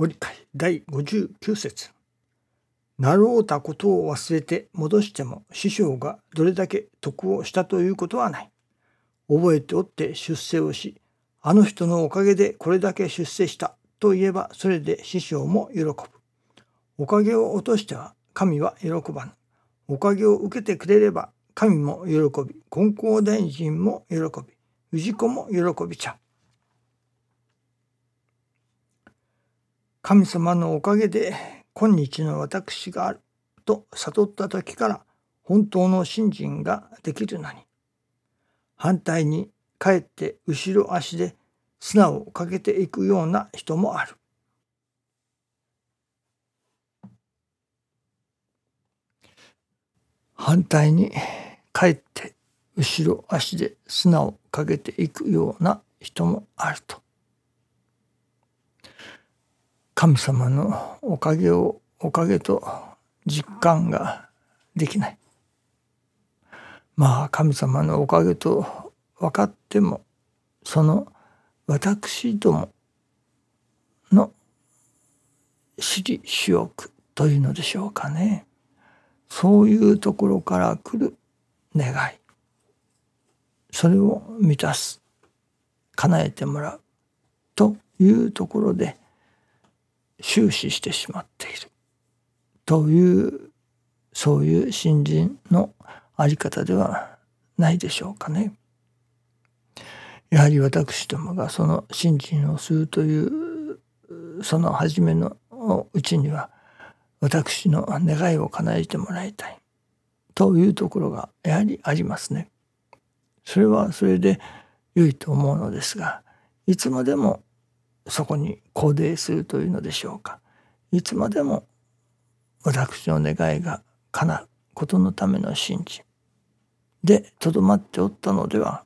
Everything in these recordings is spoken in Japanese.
ご理解第59節。なろうたことを忘れて戻しても師匠がどれだけ得をしたということはない。覚えておって出世をし、あの人のおかげでこれだけ出世したと言えばそれで師匠も喜ぶ。おかげを落としては神は喜ばぬ。おかげを受けてくれれば神も喜び、金光大臣も喜び、氏子も喜びちゃう。神様のおかげで今日の私があると悟った時から本当の信心ができるのに、反対にかえって後ろ足で砂をかけていくような人もある。反対にかえって後ろ足で砂をかけていくような人もあると。神様のおかげをおかげと実感ができない。神様のおかげと分かっても、その私どもの私利私欲というのでしょうかね。そういうところから来る願い、それを満たす、叶えてもらうというところで終始してしまっているという、そういう信心のあり方ではないでしょうかね。やはり私どもがその信心をするというその初めのうちには、私の願いを叶えてもらいたいというところがやはりありますね。それはそれで良いと思うのですが、いつまでもそこに固定するというのでしょうか。いつまでも私の願いが叶うことのための信心でとどまっておったのでは、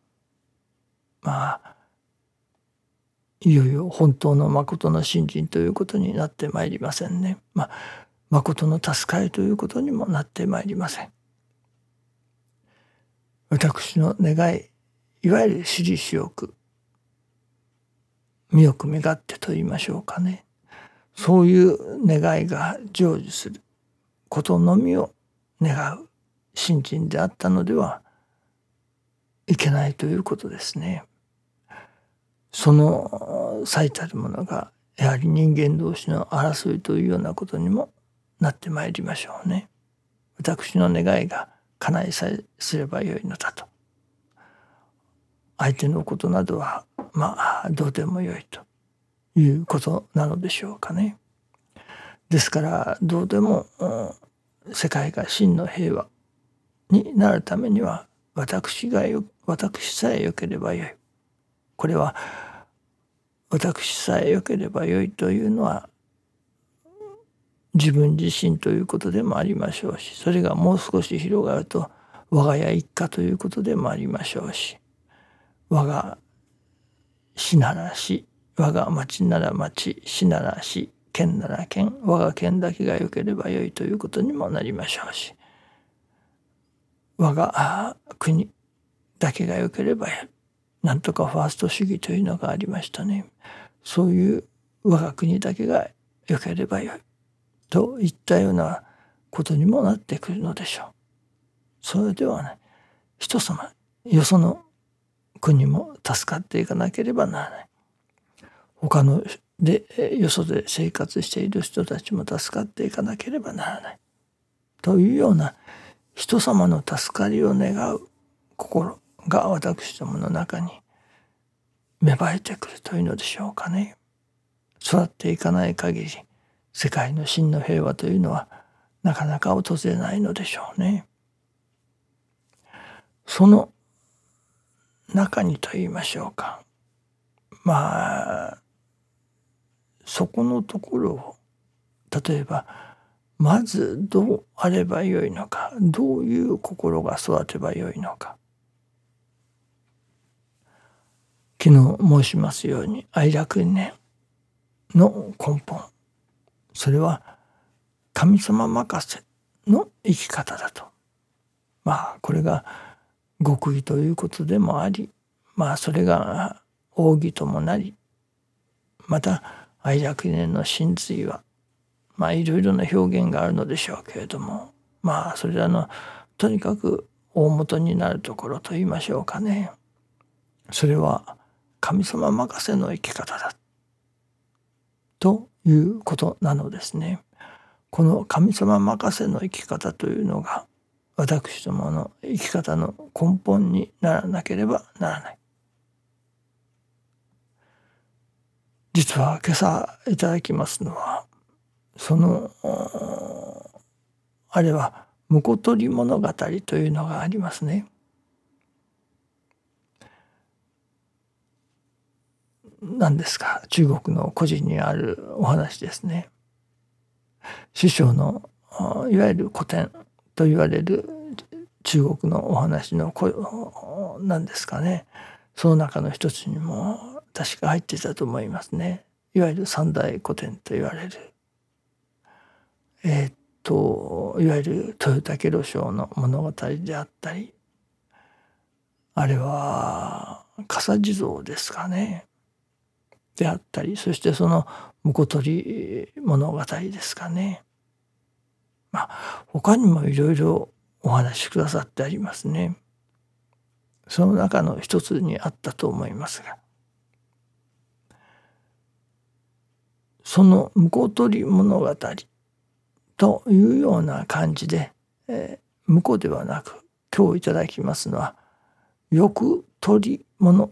いよいよ本当の誠の信心ということになってまいりませんね。誠の助かりということにもなってまいりません。私の願い、いわゆる私利私欲、身欲身勝手と言いましょうかね。そういう願いが成就することのみを願う信心であったのではいけないということですね。その最たるものがやはり人間同士の争いというようなことにもなってまいりましょうね。私の願いが叶いさえすればよいのだと。相手のことなどはどうでもよいということなのでしょうかね。ですからどうでも世界が真の平和になるためには私さえ良ければよい。これは私さえ良ければよいというのは自分自身ということでもありましょうし、それがもう少し広がると我が家一家ということでもありましょうし、我が市なら市、我が町なら町、市なら市、県なら県、我が県だけが良ければよいということにもなりましょうし、我が国だけが良ければよい。なんとかファースト主義というのがありましたね。そういう我が国だけが良ければよいといったようなことにもなってくるのでしょう。それではない。人様、よその国も助かっていかなければならない。他のよそで生活している人たちも助かっていかなければならない。というような人様の助かりを願う心が私どもの中に芽生えてくるというのでしょうかね。育っていかない限り世界の真の平和というのはなかなか訪れないのでしょうね。その中にと言いましょうか、そこのところを例えばまずどうあればよいのか、どういう心が育てばよいのか。昨日申しますように愛楽念の根本、それは神様任せの生き方だと。これが極意ということでもあり、それが奥義ともなり、また愛楽念の真髄は、いろいろな表現があるのでしょうけれども、それらのとにかく大元になるところと言いましょうかね。それは神様任せの生き方だということなのですね。この神様任せの生き方というのが私どもの生き方の根本にならなければならない。実は今朝いただきますのは、あれは婿取り物語というのがありますね。何ですか、中国の古事にあるお話ですね。師匠のいわゆる古典と言われる中国のお話の何ですかね、その中の一つにも確か入っていたと思いますね。いわゆる三大古典と言われるいわゆる豊竹路章の物語であったり、あれは笠地蔵ですかねであったり、そしてその婿取り物語ですかね。他にもいろいろお話しくださってありますね。その中の一つにあったと思いますが、その婿取り物語というような感じで、婿ではなく今日いただきますのは欲取り物語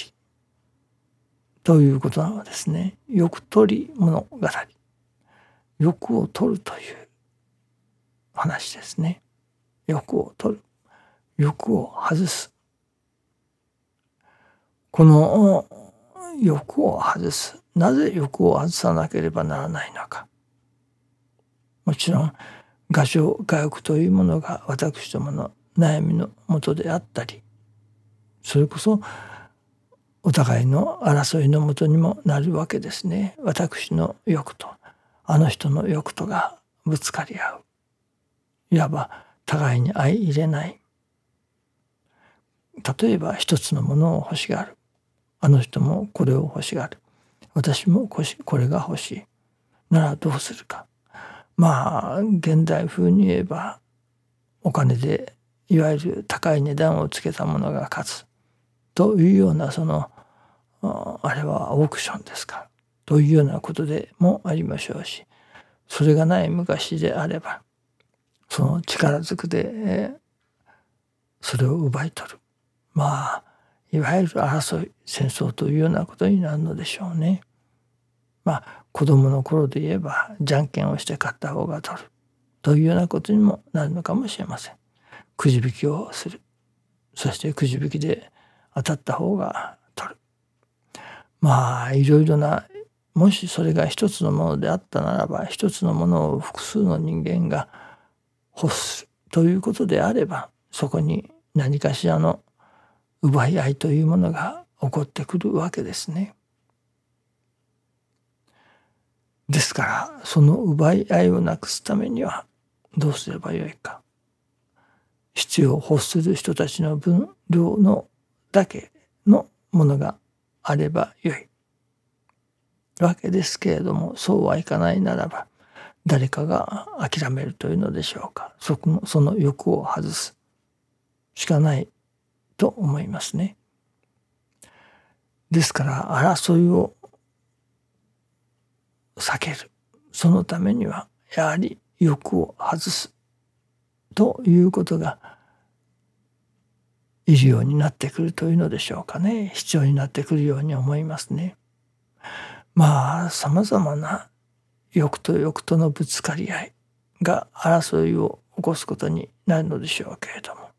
ということなのですね。欲取り物語、欲を取るという話ですね。欲を取る、欲を外す。この欲を外す、なぜ欲を外さなければならないのか。もちろん我情我欲というものが私どもの悩みのもとであったり、それこそお互いの争いのもとにもなるわけですね。私の欲とあの人の欲とがぶつかり合う。いわば互いに相入れない。例えば一つのものを欲しがる。あの人もこれを欲しがる。私もこれが欲しい。ならどうするか。現代風に言えばお金でいわゆる高い値段をつけたものが勝つというような、あれはオークションですかというようなことでもありましょうし、それがない昔であればその力ずくでそれを奪い取る、いわゆる争い戦争というようなことになるのでしょうね。子供の頃で言えばじゃんけんをして勝った方が取るというようなことにもなるのかもしれません。くじ引きをする、そしてくじ引きで当たった方が取る。いろいろな、もしそれが一つのものであったならば、一つのものを複数の人間が欲するということであれば、そこに何かしらの奪い合いというものが起こってくるわけですね。ですからその奪い合いをなくすためにはどうすればよいか。必要を欲する人たちの分量のだけのものがあればよいわけですけれども、そうはいかないならば誰かが諦めるというのでしょうか。その欲を外すしかないと思いますね。ですから争いを避ける、そのためにはやはり欲を外すということがいるようになってくるというのでしょうかね。必要になってくるように思いますね。さまざまな欲と欲とのぶつかり合いが争いを起こすことになるのでしょうけれども、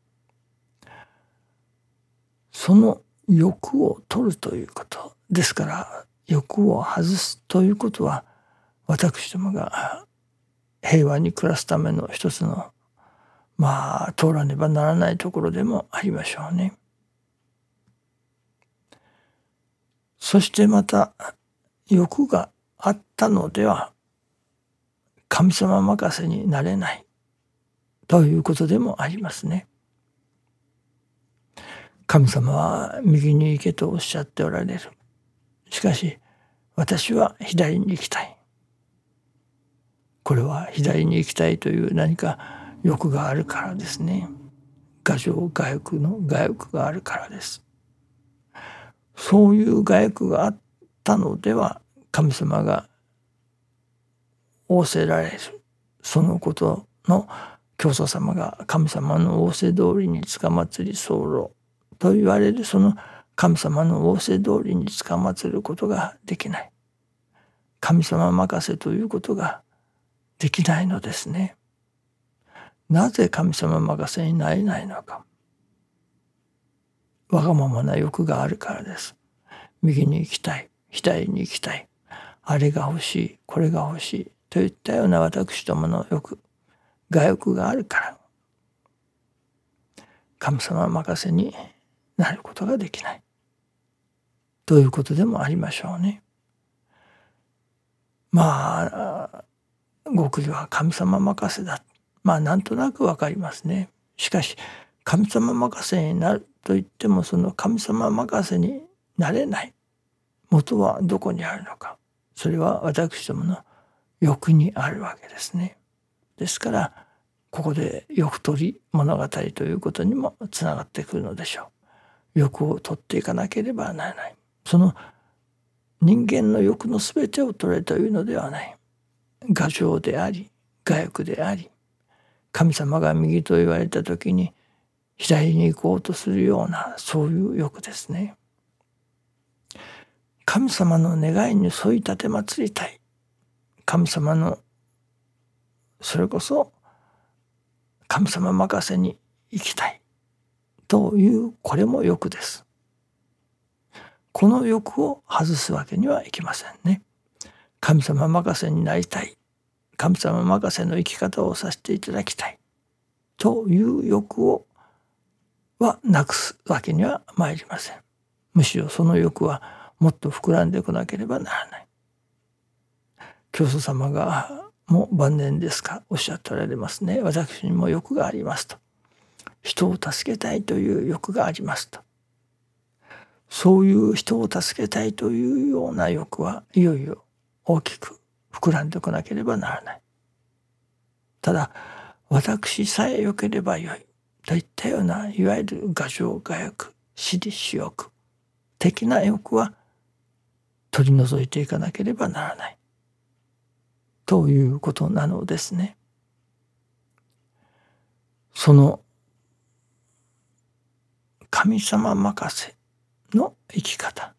その欲を取るということですから、欲を外すということは私どもが平和に暮らすための一つの通らねばならないところでもありましょうね。そしてまた欲があったのでは神様任せになれないということでもありますね。神様は右に行けとおっしゃっておられる。しかし私は左に行きたい。これは左に行きたいという何か欲があるからですね。我情我欲の我欲があるからです。そういう我欲があったのでは神様が仰せられるそのことの教祖様が神様の仰せ通りにつかまつり候と言われるその神様の仰せ通りにつかまつることができない。神様任せということができないのですね。なぜ神様任せになれないのか。わがままな欲があるからです。右に行きたい、左に行きたい、あれが欲しい、これが欲しいといったような私どもの欲、我欲があるから神様任せになることができないということでもありましょうね。極理は神様任せだ。なんとなくわかりますね。しかし神様任せになると言ってもその神様任せになれない元はどこにあるのか。それは私どもの欲にあるわけですね。ですからここで欲取り物語ということにもつながってくるのでしょう。欲を取っていかなければならない。その人間の欲のすべてを取れというのではない。我情であり我欲であり、神様が右と言われた時に左に行こうとするようなそういう欲ですね。神様の願いに沿い立てまつりたい。神様のそれこそ神様任せに生きたいというこれも欲です。この欲を外すわけにはいきませんね。神様任せになりたい、神様任せの生き方をさせていただきたいという欲はなくすわけには参りません。むしろその欲はもっと膨らんでこなければならない。教祖様がもう晩年ですかおっしゃっておられますね。私にも欲がありますと。人を助けたいという欲がありますと。そういう人を助けたいというような欲はいよいよ大きく膨らんでこなければならない。ただ私さえ良ければよいといったようないわゆる我情我欲私利私欲的な欲は取り除いていかなければならないということなのですね。その神様任せの生き方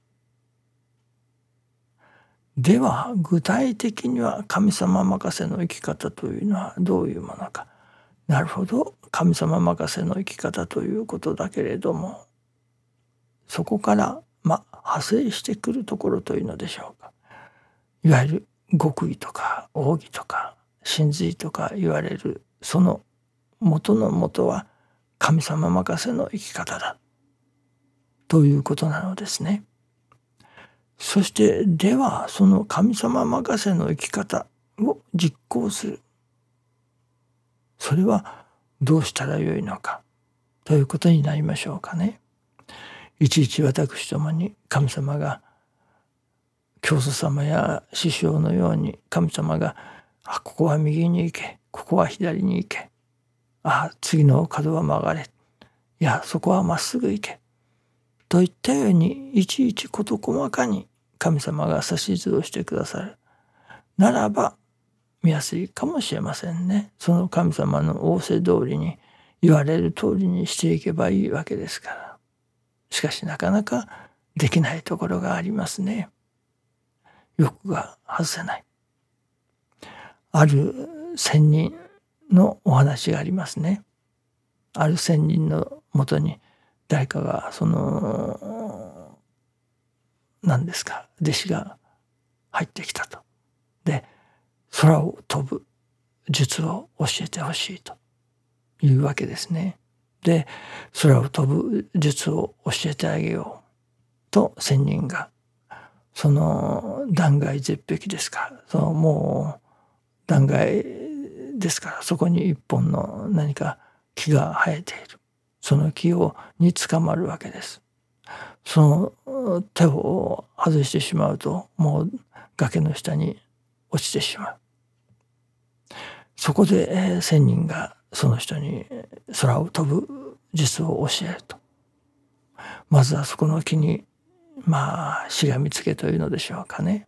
では具体的には神様任せの生き方というのはどういうものか。なるほど、神様任せの生き方ということだけれども、そこから派生してくるところというのでしょうか。いわゆる極意とか奥義とか神髄とか言われるその元の元は神様任せの生き方だということなのですね。そしてではその神様任せの生き方を実行する、それはどうしたらよいのかということになりましょうかね。いちいち私どもに神様が教祖様や師匠のように神様がここは右に行け、ここは左に行け、次の角は曲がれ、いやそこはまっすぐ行けといったようにいちいち事細かに神様が指図をしてくださるならば見やすいかもしれませんね。その神様の仰せ通りに言われる通りにしていけばいいわけですから。しかしなかなかできないところがありますね。欲が外せない。ある仙人のお話がありますね。ある仙人のもとに誰かが何ですか弟子が入ってきたと。で空を飛ぶ術を教えてほしいというわけですね。で空を飛ぶ術を教えてあげようと仙人がその断崖絶壁ですからもう断崖ですからそこに一本の何か木が生えている、その木に捕まるわけです。 その手を外してしまうともう崖の下に落ちてしまう。そこで仙人がその人に空を飛ぶ術を教えると。まずはそこの木にしがみつけというのでしょうかね。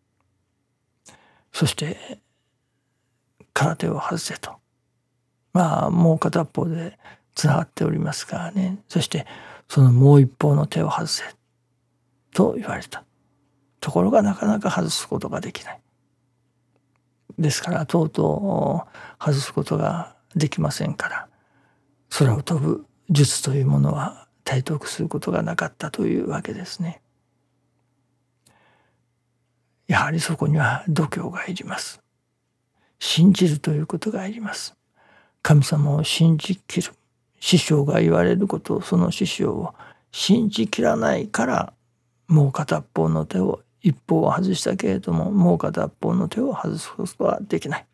そして空手を外せと。もう片方でつながっておりますからね。そしてそのもう一方の手を外せと言われた。ところがなかなか外すことができない。ですからとうとう外すことができませんから、空を飛ぶ術というものは体得することがなかったというわけですね。やはりそこには度胸がいります。信じるということがいります。神様を信じきる。師匠が言われることを、その師匠を信じきらないから、もう片方の手を一方は外したけれども、もう片方の手を外すことはできない。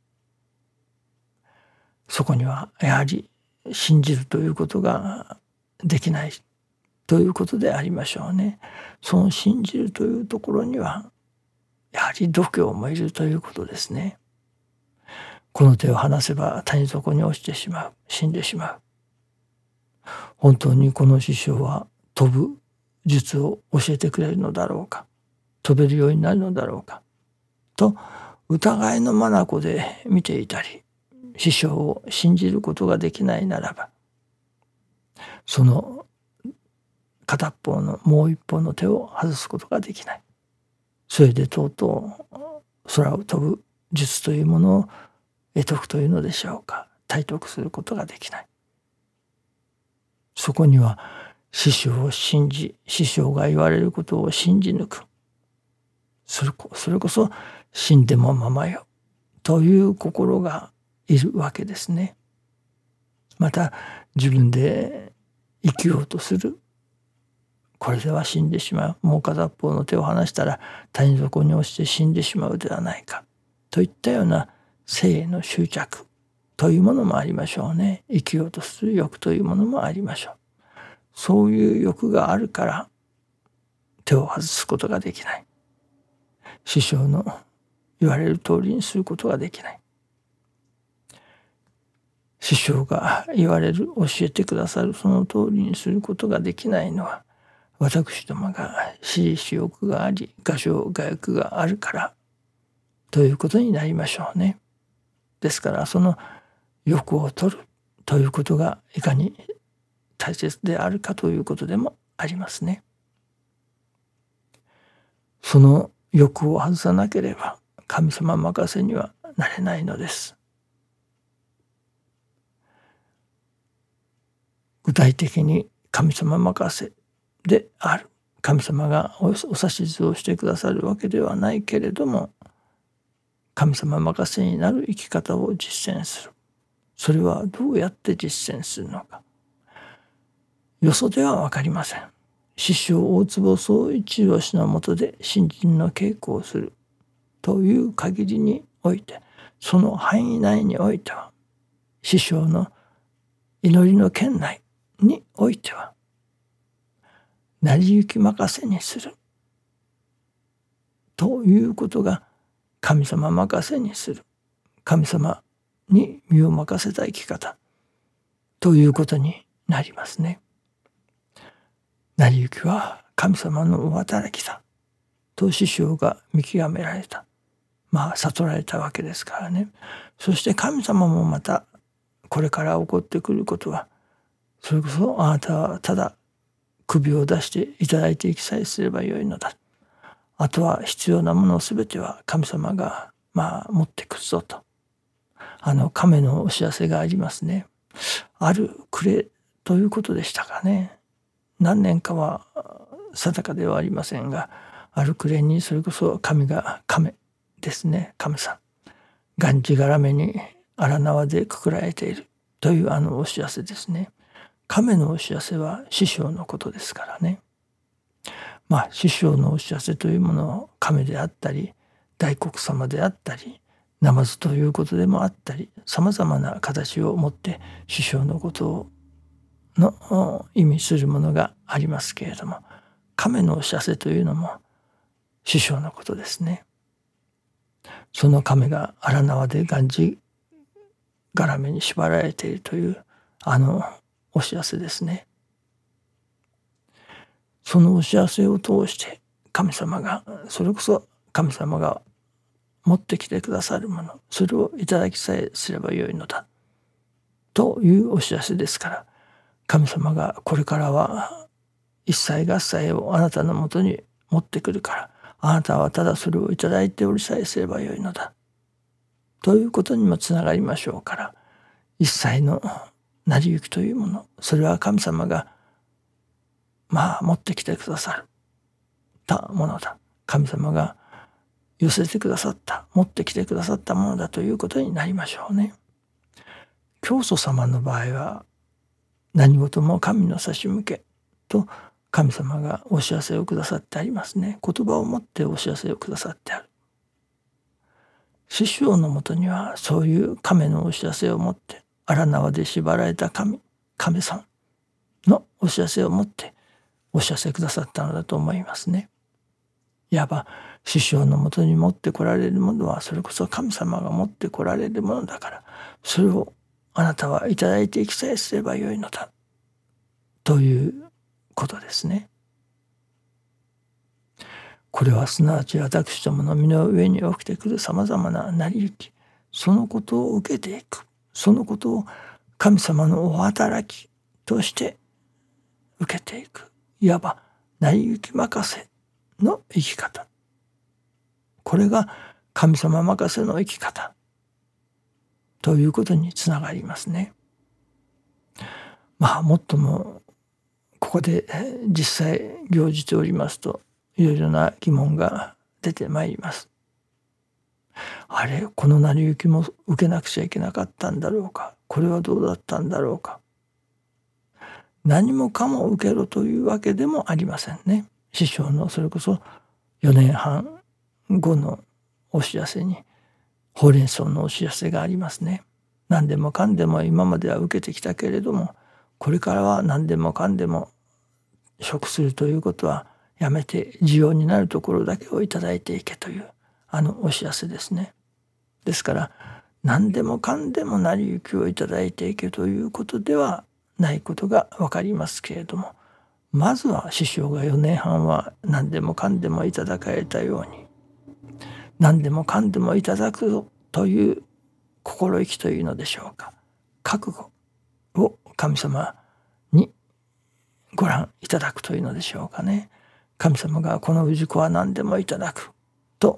そこにはやはり信じるということができないということでありましょうね。その信じるというところにはやはり度胸もいるということですね。この手を離せば谷底に落ちてしまう、死んでしまう。本当にこの師匠は飛ぶ術を教えてくれるのだろうか、飛べるようになるのだろうかと疑いの眼で見ていたり、師匠を信じることができないならば、その片方のもう一方の手を外すことができない。それでとうとう空を飛ぶ術というものを得得というのでしょうか、体得することができない。そこには師匠を信じ、師匠が言われることを信じ抜く。それこそ死んでもままよという心がいるわけですね。また自分で生きようとする。これでは死んでしまう。もう片方の手を離したら谷底に落ちて死んでしまうではないか。といったような生への執着というものもありましょうね。生きようとする欲というものもありましょう。そういう欲があるから手を外すことができない。師匠の言われる通りにすることができない。師匠が言われる、教えてくださるその通りにすることができないのは、私どもが私利私欲があり、我承我欲があるからということになりましょうね。ですからその欲を取るということがいかに大切であるかということでもありますね。その欲を外さなければ神様任せにはなれないのです。具体的に神様任せである。神様がお指図をしてくださるわけではないけれども、神様任せになる生き方を実践する。それはどうやって実践するのか。よそでは分かりません。師匠大坪宗一郎氏のもとで信心の稽古をするという限りにおいて、その範囲内においては、師匠の祈りの圏内においては、成り行き任せにするということが神様任せにする、神様に身を任せた生き方ということになりますね。成り行きは神様のお働きだと師匠が見極められた、悟られたわけですからね。そして神様もまたこれから起こってくることは、それこそあなたはただ首を出していただいていきさえすればよいのだ。あとは必要なものすべては神様が持ってくるぞと。亀のお知らせがありますね。ある暮れということでしたかね。何年かは定かではありませんが、ある暮れにそれこそ神が亀ですね。亀さん。がんじがらめに荒縄でくくられているというお知らせですね。亀のお知らせは師匠のことですからね。師匠のお知らせというものを亀であったり、大黒様であったり、ナマズということでもあったり、さまざまな形を持って師匠のことをの意味するものがありますけれども、亀のお知らせというのも師匠のことですね。その亀が荒縄でがんじがらめに縛られているというお知らせですね。そのお知らせを通して神様が、それこそ神様が持ってきてくださるもの、それをいただきさえすればよいのだというお知らせですから、神様がこれからは一切合切をあなたのもとに持ってくるから、あなたはただそれをいただいておりさえすればよいのだということにもつながりましょうから、一切の成り行きというもの、それは神様が持ってきてくださったものだ、神様が寄せてくださった、持ってきてくださったものだということになりましょうね。教祖様の場合は、何事も神の差し向けと神様がお知らせをくださってありますね。言葉を持ってお知らせをくださってある。師匠のもとにはそういう亀のお知らせを持って、荒縄で縛られた亀さんのお知らせを持ってお知らせくださったのだと思いますね。いわば師匠のもとに持ってこられるものは、それこそ神様が持ってこられるものだから、それをあなたはいただいていきさえすればよいのだということですね。これはすなわち私どもの身の上に起きてくるさまざまな成り行き、そのことを受けていく、そのことを神様のお働きとして受けていく、いわば成り行き任せの生き方、これが神様任せの生き方ということにつながりますね。もっともここで実際行じておりますと、いろいろな疑問が出てまいります。あれ、この成り行きも受けなくちゃいけなかったんだろうか、これはどうだったんだろうか。何もかも受けろというわけでもありませんね。師匠のそれこそ4年半後のお知らせにほうれん草のお知らせがありますね。何でもかんでも今までは受けてきたけれども、これからは何でもかんでも食するということはやめて、需要になるところだけをいただいていけというお知らせですね。ですから何でもかんでも成り行きをいただいていけということではないことが分かりますけれども、まずは師匠が4年半は何でもかんでもいただかれたように、何でもかんでもいただくぞという心意気というのでしょうか、覚悟を神様にご覧いただくというのでしょうかね。神様がこの氏子は何でもいただくと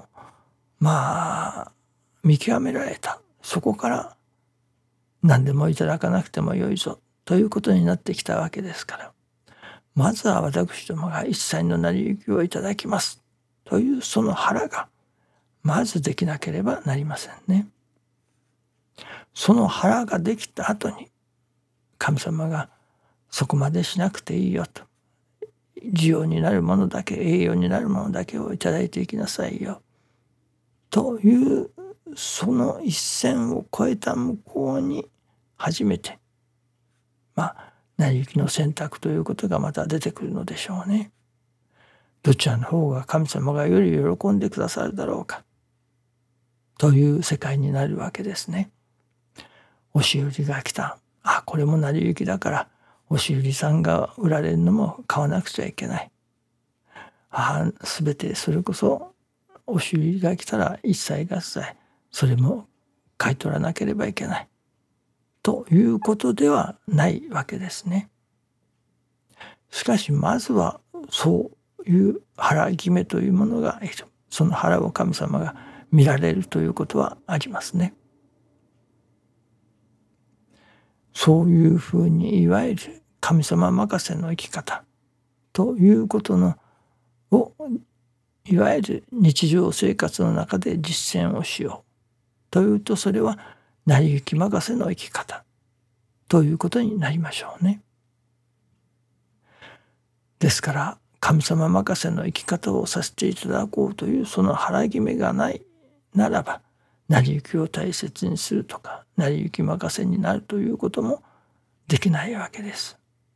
見極められた、そこから何でもいただかなくてもよいぞということになってきたわけですから、まずは私どもが一切の成り行きをいただきますというその腹がまずできなければなりませんね。その腹ができた後に神様がそこまでしなくていいよと、需要になるものだけ、栄養になるものだけをいただいていきなさいよという、その一線を越えた向こうに初めて成り行きの選択ということがまた出てくるのでしょうね。どちらの方が神様がより喜んでくださるだろうかという世界になるわけですね。押し売りが来た、これも成り行きだから押し売りさんが売られるのも買わなくちゃいけない。全てそれこそ押し売りが来たら一切合切それも買い取らなければいけないということではないわけですね。しかしまずはそういう腹決めというものがいる。その腹を神様が見られるということはありますね。そういうふうにいわゆる神様任せの生き方ということのをいわゆる日常生活の中で実践をしようというと、それは成り行き任せの生き方ということになりましょうね。ですから神様任せの生き方をさせていただこうというその腹決めがないならば、成り行きを大切にするとか成り行き任せになるということもできないわけです。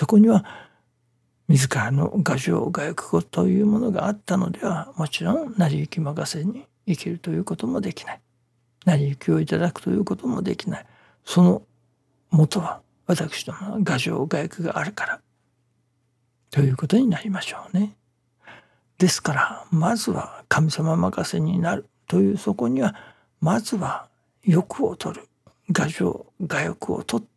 そこには自らの牙城牙欲というものがあったのではもちろん成り行き任せに生きるということもできない。成り行きをいただくということもできない。その元は私どもの牙城牙欲があるからということになりましょうね。ですからまずは神様任せになるというそこにはまずは欲を取る牙城牙欲を取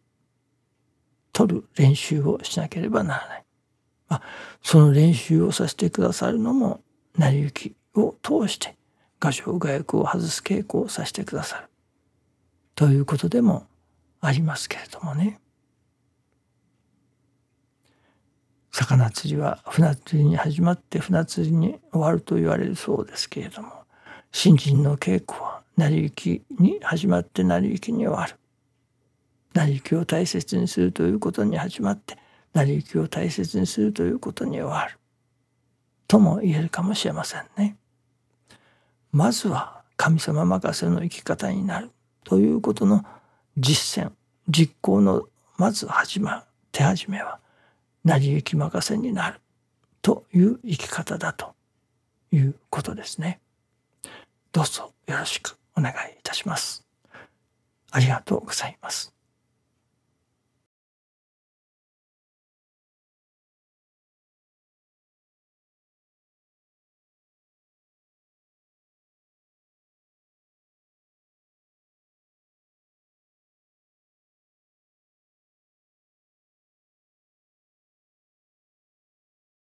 る練習をしなければならない。その練習をさせてくださるのも成り行きを通して牙城牙欲を外す稽古をさせてくださるということでもありますけれどもね。魚釣りは船釣りに始まって船釣りに終わると言われるそうですけれども、信心の稽古は成り行きに始まって成り行きに終わる。成り行きを大切にするということに始まって成り行きを大切にするということに終わるとも言えるかもしれませんね。まずは神様任せの生き方になるということの実践実行のまず手始めは成り行き任せになるという生き方だということですね。どうぞよろしくお願いいたします。ありがとうございます。